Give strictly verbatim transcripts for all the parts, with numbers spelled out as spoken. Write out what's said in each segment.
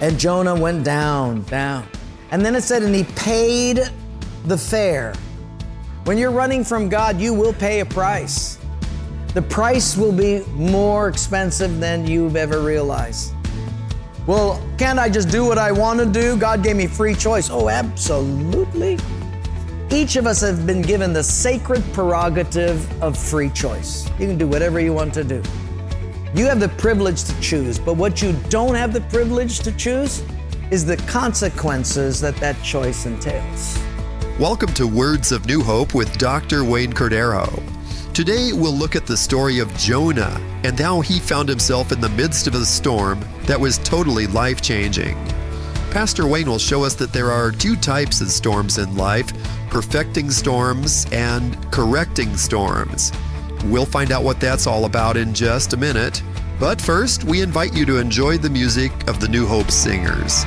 And Jonah went down, down. And then it said, and he paid the fare. When you're running from God, you will pay a price. The price will be more expensive than you've ever realized. Well, can't I just do what I want to do? God gave me free choice. Oh, absolutely. Each of us have been given the sacred prerogative of free choice. You can do whatever you want to do. You have the privilege to choose, but what you don't have the privilege to choose is the consequences that that choice entails. Welcome to Words of New Hope with Doctor Wayne Cordeiro. Today we'll look at the story of Jonah and how he found himself in the midst of a storm that was totally life-changing. Pastor Wayne will show us that there are two types of storms in life, perfecting storms and correcting storms. We'll find out what that's all about in just a minute. But first, we invite you to enjoy the music of the New Hope Singers.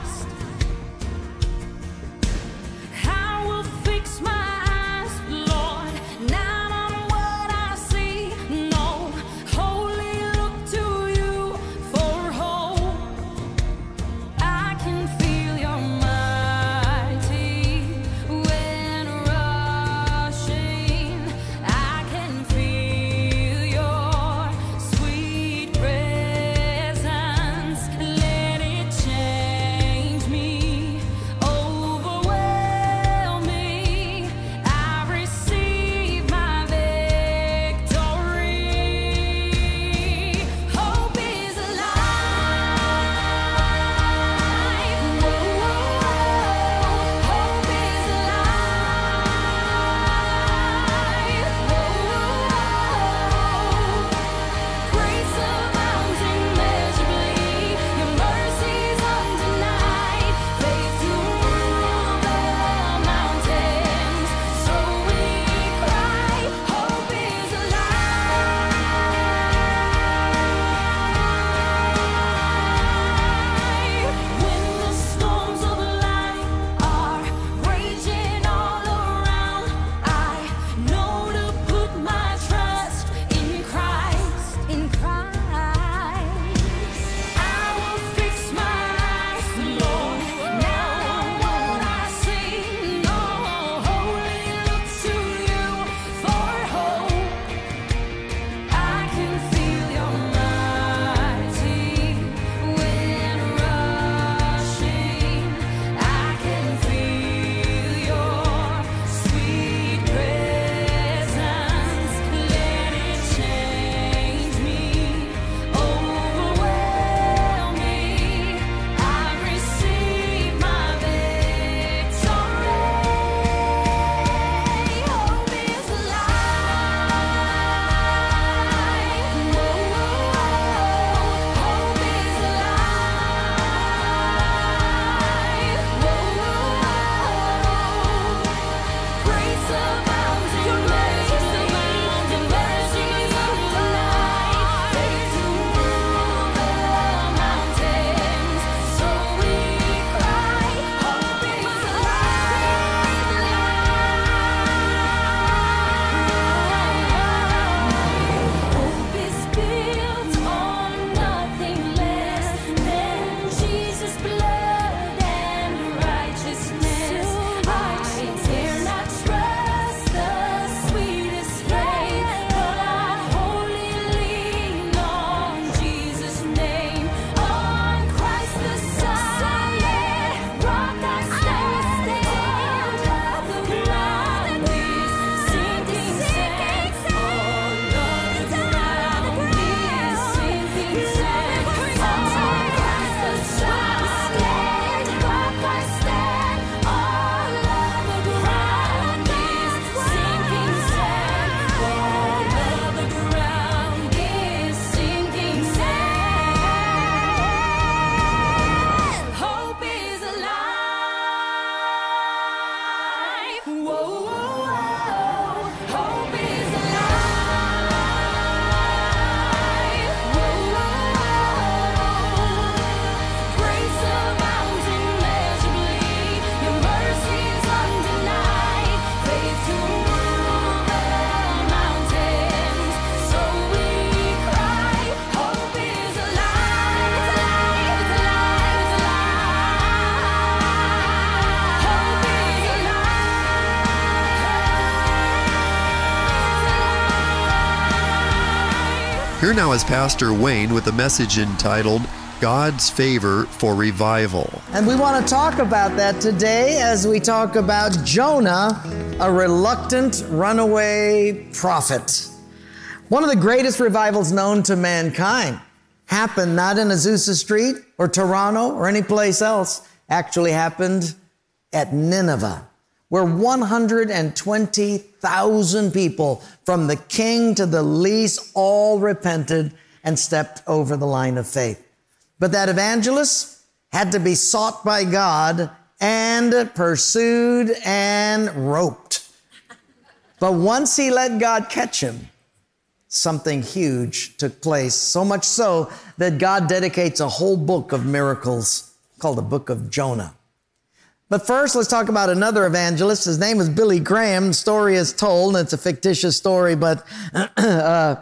Fix my eyes, Lord. Here now is Pastor Wayne with a message entitled, God's Favor for Revival. And we want to talk about that today as we talk about Jonah, a reluctant runaway prophet. One of the greatest revivals known to mankind happened not in Azusa Street or Toronto or any place else, actually happened at Nineveh, where one hundred twenty thousand people, from the king to the least, all repented and stepped over the line of faith. But that evangelist had to be sought by God and pursued and roped. But once he let God catch him, something huge took place, so much so that God dedicates a whole book of miracles called the Book of Jonah. But first, let's talk about another evangelist. His name is Billy Graham. The story is told, and it's a fictitious story, but uh,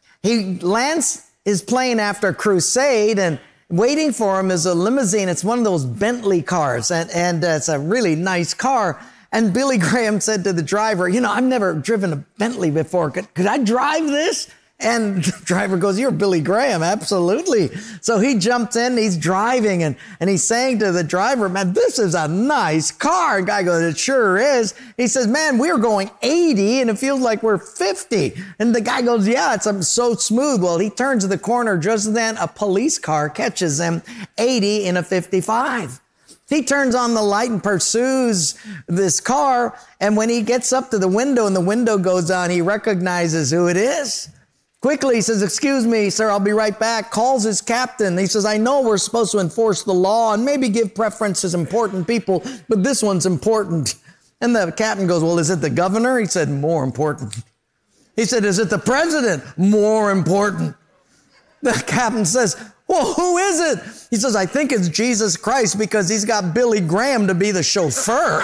he lands his plane after a crusade, and waiting for him is a limousine. It's one of those Bentley cars, and, and uh, it's a really nice car. And Billy Graham said to the driver, you know, I've never driven a Bentley before. Could, could I drive this? And the driver goes, you're Billy Graham, absolutely. So he jumped in, he's driving, and, and he's saying to the driver, man, this is a nice car. And the guy goes, it sure is. He says, man, we're going eighty, and it feels like we're fifty. And the guy goes, yeah, it's um, so smooth. Well, he turns the corner. Just then, a police car catches him eighty in a fifty-five. He turns on the light and pursues this car, and when he gets up to the window and the window goes on, he recognizes who it is. Quickly, he says, excuse me, sir, I'll be right back. Calls his captain. He says, I know we're supposed to enforce the law and maybe give preference to important people, but this one's important. And the captain goes, well, is it the governor? He said, more important. He said, is it the president? More important. The captain says, well, who is it? He says, I think it's Jesus Christ because he's got Billy Graham to be the chauffeur.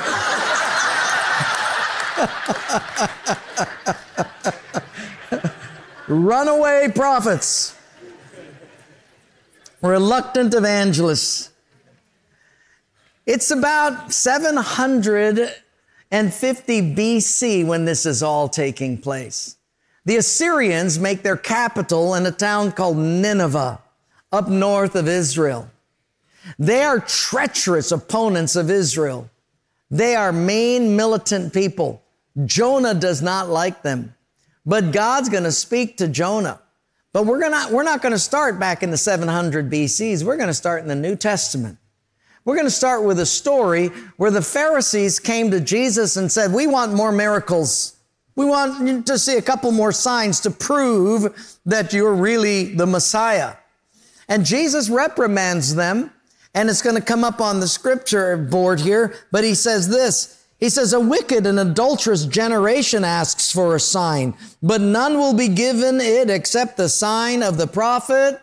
Runaway prophets, reluctant evangelists. It's about seven hundred fifty B C when this is all taking place. The Assyrians make their capital in a town called Nineveh, up north of Israel. They are treacherous opponents of Israel. They are mean, militant people. Jonah does not like them. But God's going to speak to Jonah. But we're gonna, we're not going to start back in the seven hundred B Cs. We're going to start in the New Testament. We're going to start with a story where the Pharisees came to Jesus and said, we want more miracles. We want to see a couple more signs to prove that you're really the Messiah. And Jesus reprimands them, and it's going to come up on the scripture board here, but he says this. He says, a wicked and adulterous generation asks for a sign, but none will be given it except the sign of the prophet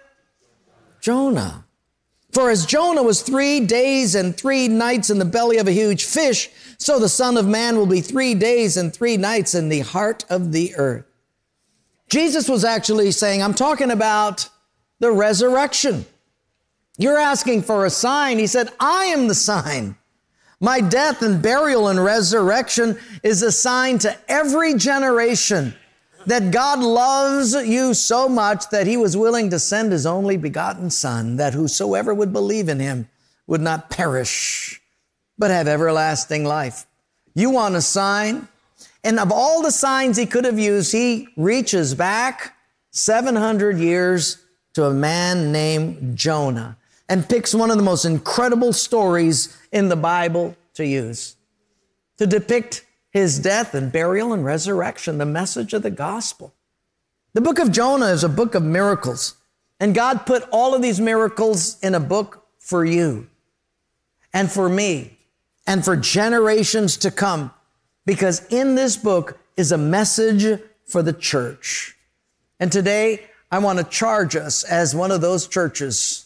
Jonah. For as Jonah was three days and three nights in the belly of a huge fish, so the Son of Man will be three days and three nights in the heart of the earth. Jesus was actually saying, I'm talking about the resurrection. You're asking for a sign. He said, I am the sign. My death and burial and resurrection is a sign to every generation that God loves you so much that he was willing to send his only begotten Son, that whosoever would believe in him would not perish, but have everlasting life. You want a sign? And of all the signs he could have used, he reaches back seven hundred years to a man named Jonah and picks one of the most incredible stories in the Bible to use, to depict his death and burial and resurrection, the message of the gospel. The book of Jonah is a book of miracles, and God put all of these miracles in a book for you and for me and for generations to come, because in this book is a message for the church. And today, I want to charge us as one of those churches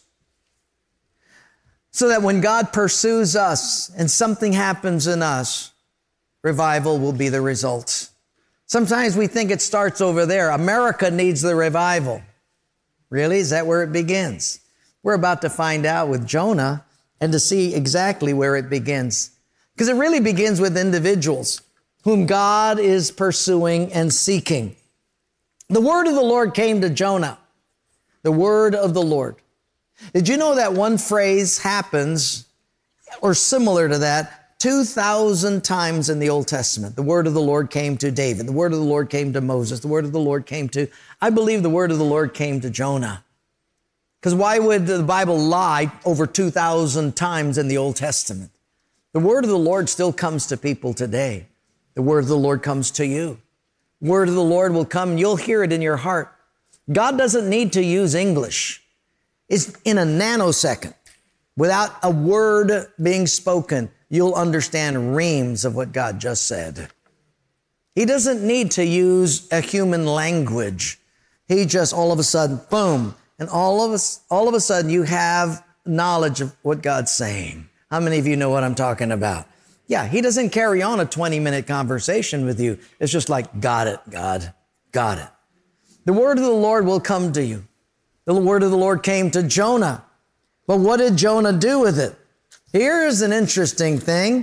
so that when God pursues us and something happens in us, revival will be the result. Sometimes we think it starts over there. America needs the revival. Really? Is that where it begins? We're about to find out with Jonah and to see exactly where it begins. Because it really begins with individuals whom God is pursuing and seeking. The word of the Lord came to Jonah. The word of the Lord. Did you know that one phrase happens, or similar to that, two thousand times in the Old Testament? The word of the Lord came to David. The word of the Lord came to Moses. The word of the Lord came to, I believe the word of the Lord came to Jonah. Because why would the Bible lie over two thousand times in the Old Testament? The word of the Lord still comes to people today. The word of the Lord comes to you. The word of the Lord will come, and you'll hear it in your heart. God doesn't need to use English. It's in a nanosecond. Without a word being spoken, you'll understand reams of what God just said. He doesn't need to use a human language. He just all of a sudden, boom, and all of us, all of a sudden you have knowledge of what God's saying. How many of you know what I'm talking about? Yeah, he doesn't carry on a twenty minute conversation with you. It's just like, got it, God, got it. The word of the Lord will come to you. The word of the Lord came to Jonah. But what did Jonah do with it? Here's an interesting thing.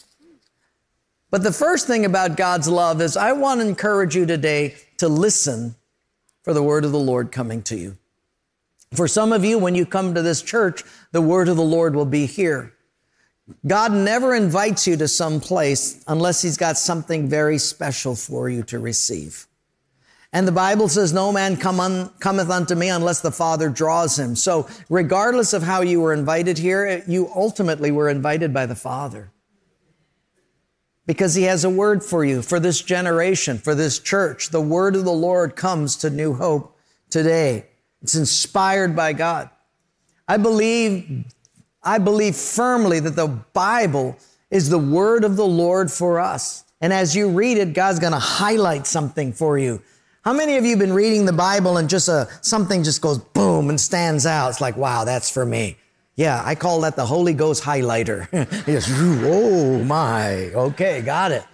But the first thing about God's love is I want to encourage you today to listen for the word of the Lord coming to you. For some of you, when you come to this church, the word of the Lord will be here. God never invites you to some place unless he's got something very special for you to receive. And the Bible says, no man come un, cometh unto me unless the Father draws him. So regardless of how you were invited here, you ultimately were invited by the Father. Because he has a word for you, for this generation, for this church. The word of the Lord comes to New Hope today. It's inspired by God. I believe, I believe firmly that the Bible is the word of the Lord for us. And as you read it, God's going to highlight something for you. How many of you have been reading the Bible and just a, something just goes boom and stands out? It's like, wow, that's for me. Yeah, I call that the Holy Ghost highlighter. Just, oh my, okay, got it.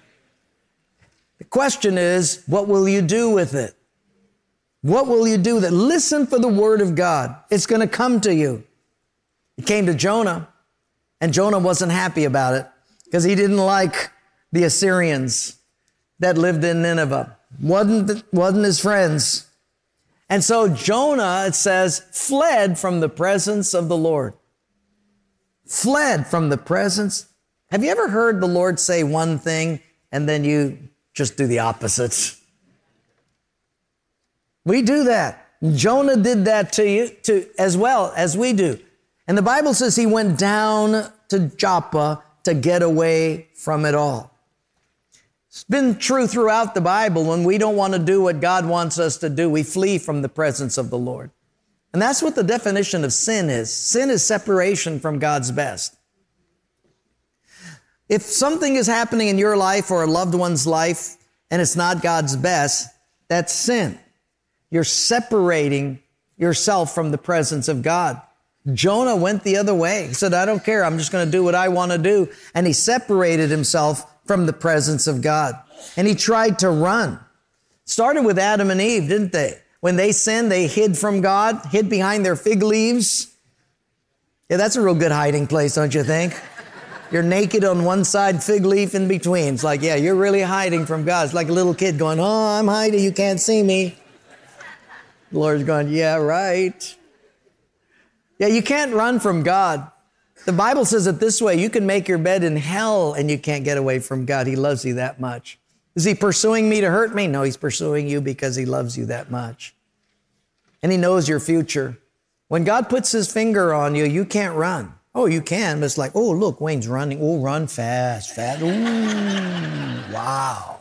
The question is, what will you do with it? What will you do with it? Listen for the word of God. It's going to come to you. It came to Jonah, and Jonah wasn't happy about it because he didn't like the Assyrians that lived in Nineveh. Wasn't, wasn't his friends. And so Jonah, it says, fled from the presence of the Lord. Fled from the presence. Have you ever heard the Lord say one thing and then you just do the opposites? We do that. Jonah did that to you to, as well as we do. And the Bible says he went down to Joppa to get away from it all. It's been true throughout the Bible. When we don't want to do what God wants us to do, we flee from the presence of the Lord. And that's what the definition of sin is. Sin is separation from God's best. If something is happening in your life or a loved one's life and it's not God's best, that's sin. You're separating yourself from the presence of God. Jonah went the other way. He said, I don't care. I'm just going to do what I want to do. And he separated himself from the presence of God. And he tried to run. Started with Adam and Eve, didn't they? When they sinned, they hid from God, hid behind their fig leaves. Yeah, that's a real good hiding place, don't you think? You're naked on one side, fig leaf in between. It's like, yeah, you're really hiding from God. It's like a little kid going, oh, I'm hiding, you can't see me. The Lord's going, yeah, right. Yeah, you can't run from God. The Bible says it this way, you can make your bed in hell and you can't get away from God. He loves you that much. Is he pursuing me to hurt me? No, he's pursuing you because he loves you that much. And he knows your future. When God puts his finger on you, you can't run. Oh, you can, but it's like, oh, look, Wayne's running. Oh, run fast, fast. Ooh, wow.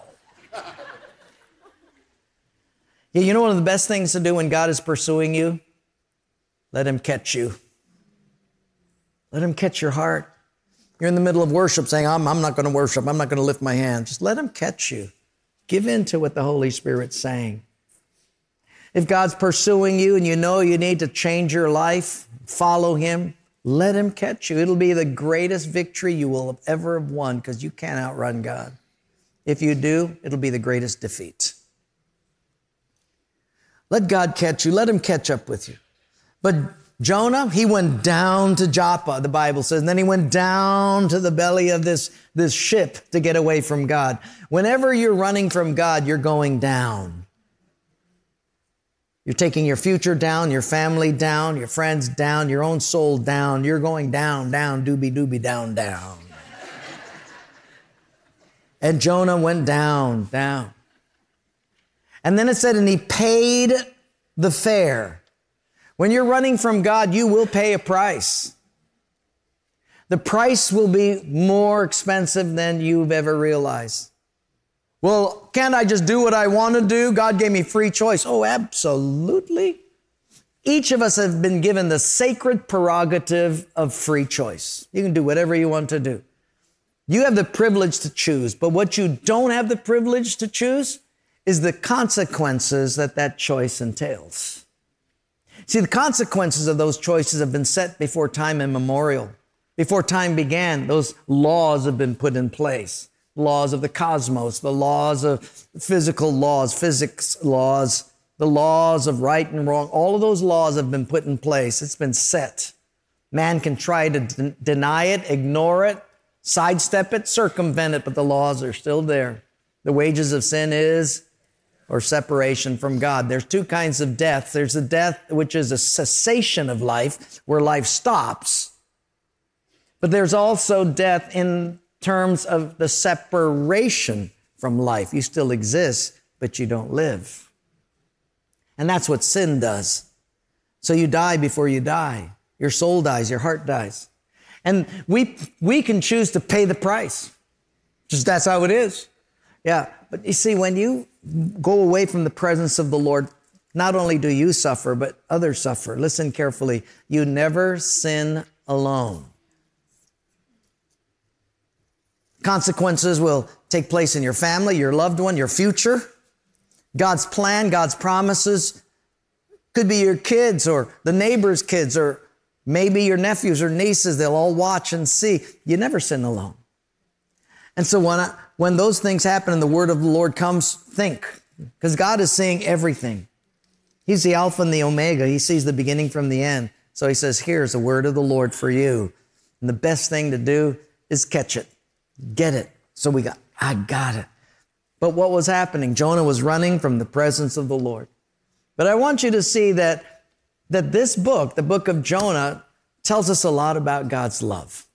Yeah, you know one of the best things to do when God is pursuing you? Let him catch you. Let him catch your heart. You're in the middle of worship saying, I'm, I'm not going to worship. I'm not going to lift my hand. Just let him catch you. Give in to what the Holy Spirit's saying. If God's pursuing you and you know you need to change your life, follow him, let him catch you. It'll be the greatest victory you will ever have won because you can't outrun God. If you do, it'll be the greatest defeat. Let God catch you. Let him catch up with you. But Jonah, he went down to Joppa, the Bible says, and then he went down to the belly of this, this ship to get away from God. Whenever you're running from God, you're going down. You're taking your future down, your family down, your friends down, your own soul down. You're going down, down, doobie, doobie, down, down. And Jonah went down, down. And then it said, and he paid the fare. When you're running from God, you will pay a price. The price will be more expensive than you've ever realized. Well, can't I just do what I want to do? God gave me free choice. Oh, absolutely. Each of us have been given the sacred prerogative of free choice. You can do whatever you want to do. You have the privilege to choose, but what you don't have the privilege to choose is the consequences that that choice entails. See, the consequences of those choices have been set before time immemorial. Before time began, those laws have been put in place. Laws of the cosmos, the laws of physical laws, physics laws, the laws of right and wrong. All of those laws have been put in place. It's been set. Man can try to de- deny it, ignore it, sidestep it, circumvent it, but the laws are still there. The wages of sin is or separation from God. There's two kinds of death. There's a death which is a cessation of life, where life stops. But there's also death in terms of the separation from life. You still exist, but you don't live. And that's what sin does. So you die before you die. Your soul dies, your heart dies. And we we can choose to pay the price. Just that's how it is. Yeah, but you see, when you go away from the presence of the Lord, not only do you suffer, but others suffer. Listen carefully. You never sin alone. Consequences will take place in your family, your loved one, your future. God's plan, God's promises could be your kids or the neighbor's kids or maybe your nephews or nieces. They'll all watch and see. You never sin alone. And so when, I, when those things happen and the word of the Lord comes, think, because God is seeing everything. He's the Alpha and the Omega. He sees the beginning from the end. So he says, here's the word of the Lord for you. And the best thing to do is catch it. Get it. So we got, I got it. But what was happening? Jonah was running from the presence of the Lord. But I want you to see that, that this book, the book of Jonah, tells us a lot about God's love.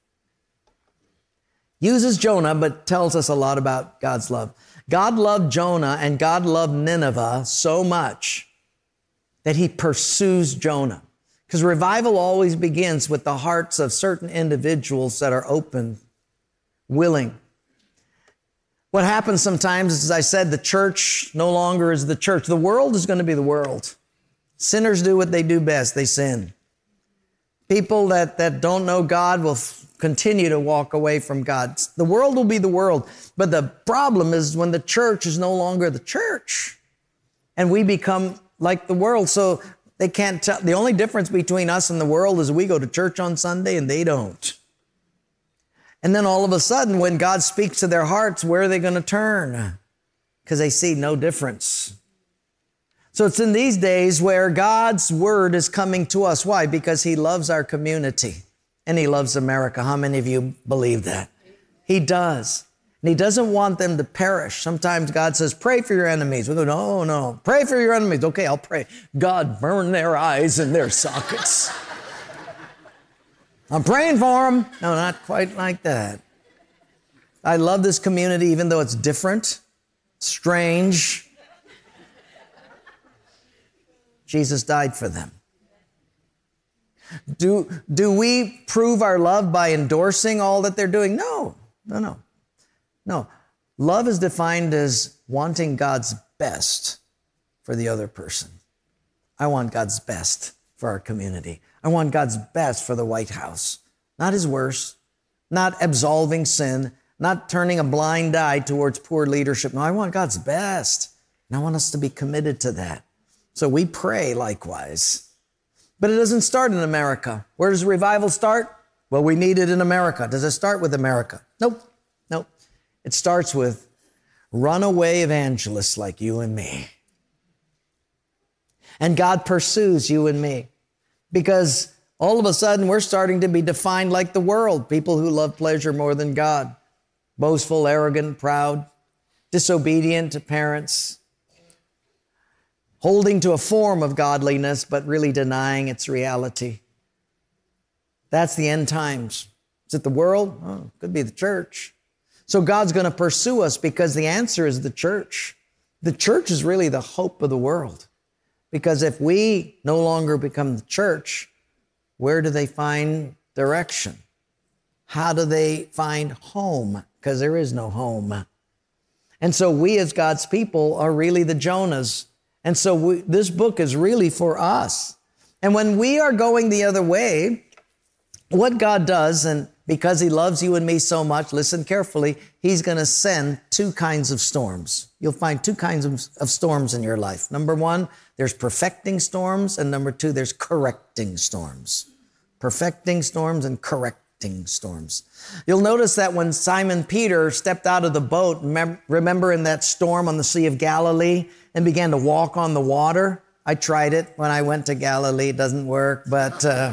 Uses Jonah, but tells us a lot about God's love. God loved Jonah and God loved Nineveh so much that he pursues Jonah. Because revival always begins with the hearts of certain individuals that are open, willing. What happens sometimes is, as I said, the church no longer is the church. The world is going to be the world. Sinners do what they do best. They sin. People that, that don't know God will f- continue to walk away from God. The world will be the world. But the problem is when the church is no longer the church and we become like the world. So they can't tell. The only difference between us and the world is we go to church on Sunday and they don't. And then all of a sudden, when God speaks to their hearts, where are they going to turn? Because they see no difference. So it's in these days where God's word is coming to us. Why? Because he loves our community and he loves America. How many of you believe that? He does. And he doesn't want them to perish. Sometimes God says, pray for your enemies. We go, no, no. Pray for your enemies. Okay, I'll pray. God, burn their eyes in their sockets. I'm praying for them. No, not quite like that. I love this community, even though it's different, strange. Jesus died for them. Do, do we prove our love by endorsing all that they're doing? No, no, no, no. Love is defined as wanting God's best for the other person. I want God's best for our community. I want God's best for the White House, not his worst, not absolving sin, not turning a blind eye towards poor leadership. No, I want God's best, and I want us to be committed to that. So we pray likewise. But it doesn't start in America. Where does revival start? Well, we need it in America. Does it start with America? Nope, nope. It starts with runaway evangelists like you and me. And God pursues you and me. Because all of a sudden, we're starting to be defined like the world. People who love pleasure more than God. Boastful, arrogant, proud, disobedient to parents. holding to a form of godliness, but really denying its reality. That's the end times. Is it the world? Oh, it could be the church. So God's going to pursue us because the answer is the church. The church is really the hope of the world. Because if we no longer become the church, where do they find direction? How do they find home? Because there is no home. And so we as God's people are really the Jonahs. And so we, this book is really for us. And when we are going the other way, what God does, and because he loves you and me so much, listen carefully, he's going to send two kinds of storms. You'll find two kinds of, of storms in your life. Number one, there's perfecting storms. And number two, there's correcting storms. Perfecting storms and correcting storms. You'll notice that when Simon Peter stepped out of the boat, remember in that storm on the Sea of Galilee, and began to walk on the water? I tried it when I went to Galilee. It doesn't work, but uh,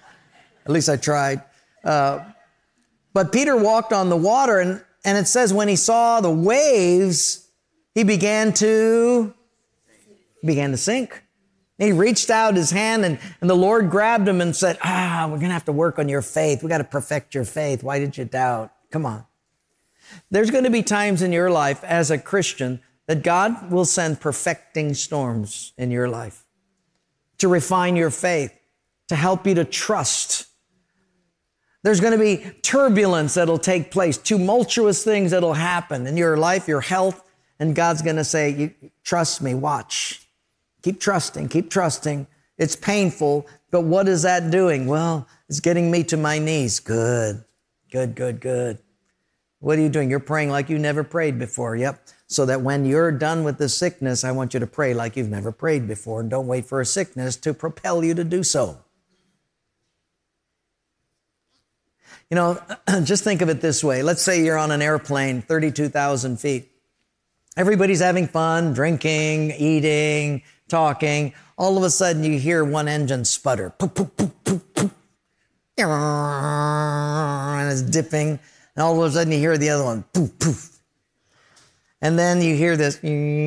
at least I tried. Uh, but Peter walked on the water, and, and it says when he saw the waves, he began to, began to sink. He reached out his hand, and, and the Lord grabbed him and said, ah, we're going to have to work on your faith. We got to perfect your faith. Why did you doubt? Come on. There's going to be times in your life as a Christian that God will send perfecting storms in your life to refine your faith, to help you to trust. There's going to be turbulence that'll take place, tumultuous things that'll happen in your life, your health, and God's going to say, you, trust me, watch. Keep trusting, keep trusting. It's painful, but what is that doing? Well, it's getting me to my knees. Good, good, good, good. What are you doing? You're praying like you never prayed before. Yep. So that when you're done with the sickness, I want you to pray like you've never prayed before, and don't wait for a sickness to propel you to do so. You know, just think of it this way. Let's say you're on an airplane, thirty-two thousand feet. Everybody's having fun, drinking, eating, talking. All of a sudden, you hear one engine sputter. Poof, poof, poof, poof, poof. And it's dipping. And all of a sudden, you hear the other one. Poof, poof. And then you hear this.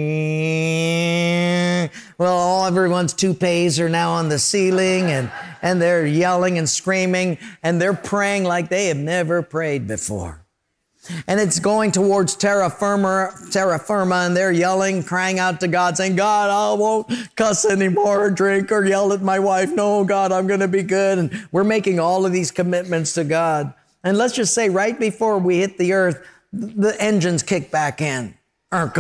Well, all everyone's toupees are now on the ceiling, and, and they're yelling and screaming, and they're praying like they have never prayed before. And it's going towards terra firma, terra firma, and they're yelling, crying out to God, saying, God, I won't cuss anymore or drink or yell at my wife. No, God, I'm going to be good. And we're making all of these commitments to God. And let's just say right before we hit the earth, the engines kick back in. And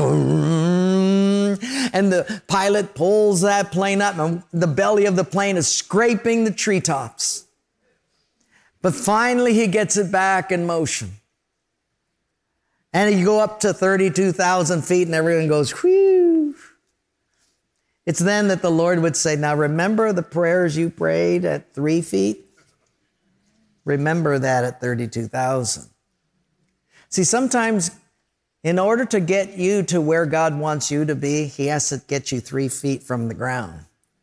the pilot pulls that plane up, and the belly of the plane is scraping the treetops. But finally, he gets it back in motion. And you go up to thirty-two thousand feet, and everyone goes, whew. It's then that the Lord would say, now remember the prayers you prayed at three feet? Remember that at thirty-two thousand. See, sometimes in order to get you to where God wants you to be, he has to get you three feet from the ground.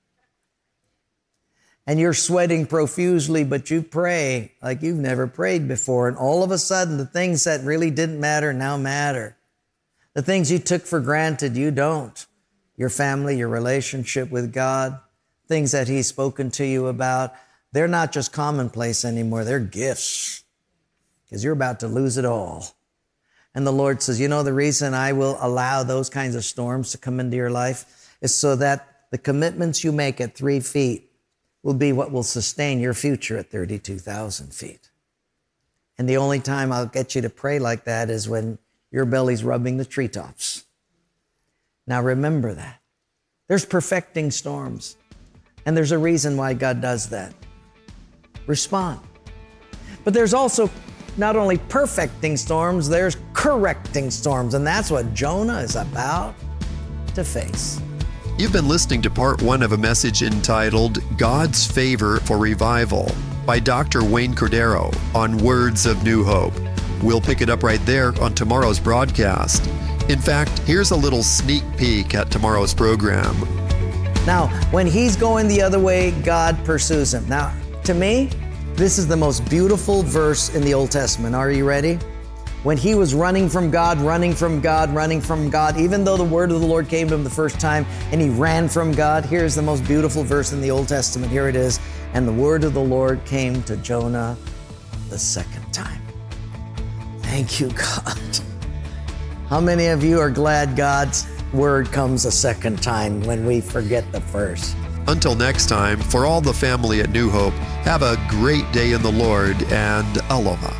And you're sweating profusely, but you pray like you've never prayed before. And all of a sudden, the things that really didn't matter now matter. The things you took for granted, you don't. Your family, your relationship with God, things that he's spoken to you about, they're not just commonplace anymore. They're gifts, because you're about to lose it all. And the Lord says, you know, the reason I will allow those kinds of storms to come into your life is so that the commitments you make at three feet will be what will sustain your future at thirty-two thousand feet. And the only time I'll get you to pray like that is when your belly's rubbing the treetops. Now remember that. There's perfecting storms. And there's a reason why God does that. Respond. But there's also not only perfecting storms, there's correcting storms. And that's what Jonah is about to face. You've been listening to part one of a message entitled God's Favor for Revival by Doctor Wayne Cordero on Words of New Hope. We'll pick it up right there on tomorrow's broadcast. In fact, here's a little sneak peek at tomorrow's program. Now, when he's going the other way, God pursues him. Now, to me, this is the most beautiful verse in the Old Testament. Are you ready? when he was running from God, running from God, running from God, even though the word of the Lord came to him the first time and he ran from God, here's the most beautiful verse in the Old Testament. Here it is. And the word of the Lord came to Jonah the second time. Thank you, God. How many of you are glad God's word comes a second time when we forget the first? Until next time, for all the family at New Hope, have a great day in the Lord and aloha.